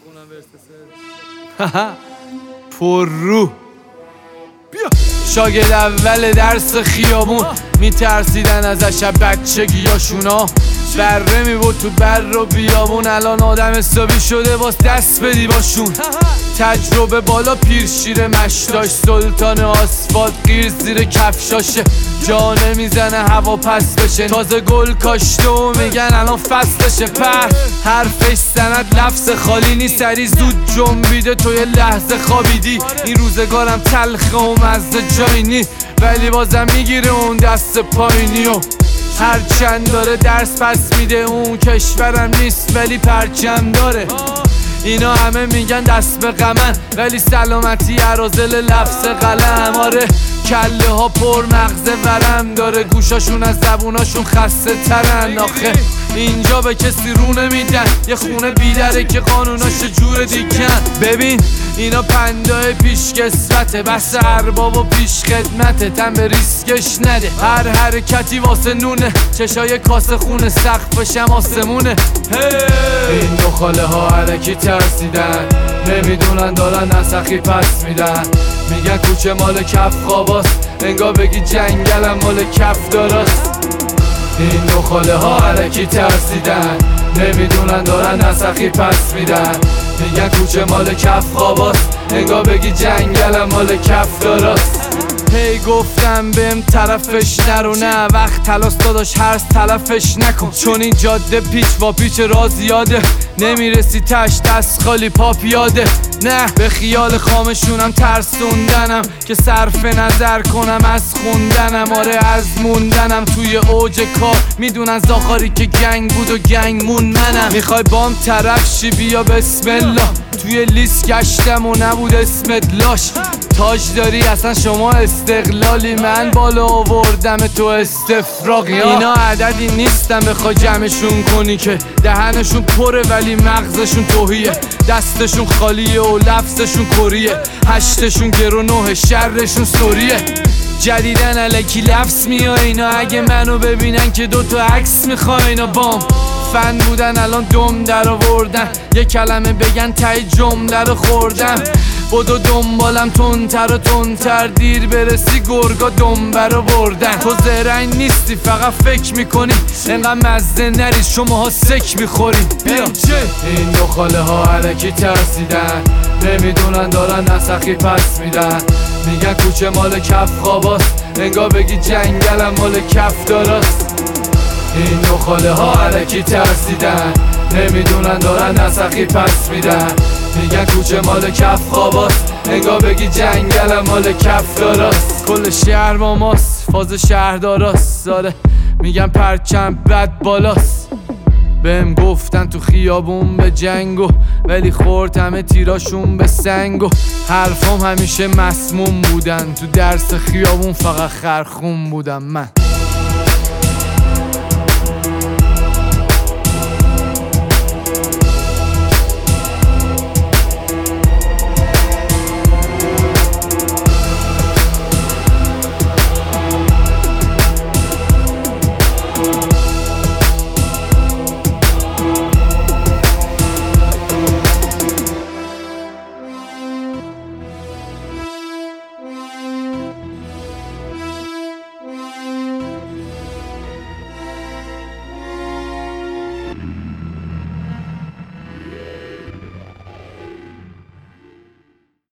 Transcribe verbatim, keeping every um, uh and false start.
پر رو بیا. شاگرد اول درس خیابون میترسیدن ازش بچگیاشونا، بره میبود تو بر و بیابون. الان آدم حسابی شده باز دست بدی باشون. تجربه بالا پیر شیر مشتاش، سلطان آسفالت غیر زیر کفشاشه. جا نمیزنه هوا پس بشه، تازه گل کاشته و میگن الان فصلشه. پر حرفش سند لفظ خالی نیست، سری زود جنبیده تو یه لحظه خوابیدی. این روزگارم تلخه و مزه جایی نی، ولی بازم میگیره اون دست پایینی و هرچند داره درس پس میده. اون کشورم نیست ولی پرچم داره. اینا همه میگن دست به غمن، ولی سلامتی ارازل لفظ قلم. آره کله ها پر مغز ورم داره، گوشاشون از زبوناشون خسته ترن. آخه اینجا به کسی رو نمیدن، یه خونه بیدره که قانوناش جور دیگن. ببین اینا پندای پیش کسوته، بس ارباب و پیش خدمته. تن به ریسکش نده، هر حرکتی واسه نونه. چشای کاسه خونه سقفشم آسمونه. این دو خاله ها علکی ترسیدن، نمیدونن دارن نسخی پس میدن. میگن کوچه مال کف خواباست، انگار بگی جنگلم مال کف داراست. این دو خاله ها علکی ترسیدن، نمیدونن دارن نسخی پس میدن. میگن کوچه مال کف خواباست، انگار بگی جنگلم مال کف داراست. هی گفتم بهم طرفش نرو، نه وقت تلاس داداش هرس تلفش نکن. چون این جاده پیچ و پیچ را زیاده، نمیرسی تش دست خالی پا پیاده. نه به خیال خامشونم ترسوندنم که صرف نظر کنم از خوندنم. آره از موندنم توی اوج کار، میدونن زاخاری که گنگ بود و گنگ مون منم. میخوای بام طرف شی بیا بسم الله، توی لیست گشتم و نبود اسمت لاش. تاج داری اصلا شما استقلالی، من بالا آوردم تو استفراغی. اینا عددی نیستن بخوای جمعشون کنی که دهنشون پره ولی مغزشون توهیه. دستشون خالیه و لفظشون کریه، هشتشون گرو نه شرشون سوریه. جدیدن الکی لفظ میای اینا، اگه منو ببینن که دوتا عکس میخوای. اینا بام فن بودن الان دم در آوردن، یه کلمه بگن تای جمله رو خوردم. بدو دنبالم تندتر و تندتر، دیر برسی گرگا دنبه رو بردن. تو زرنگ نیستی فقط فکر میکنی، انقدر مزه نریز شماها سک میخوری. بیا این دو خاله ها علکی ترسیدن، نمیدونن دارن نسخی پس میدن. میگن کوچه مال کف خواباست، انگار بگی جنگلم مال کف داراست. این دو خاله ها علکی ترسیدن، نمیدونن دارن نسخی پس میدن. میگن کوچه مال کف خواباست، انگار بگی جنگلم مال کف داراست. کل شهر با ماست، فاز شهرداراست. آره میگن پرچم بد بالاست. بهم گفتن تو خیابون به جنگو، ولی خورد همه تیراشون به سنگو. حرفام همیشه مسموم بودن، تو درس خیابون فقط خرخون بودم من.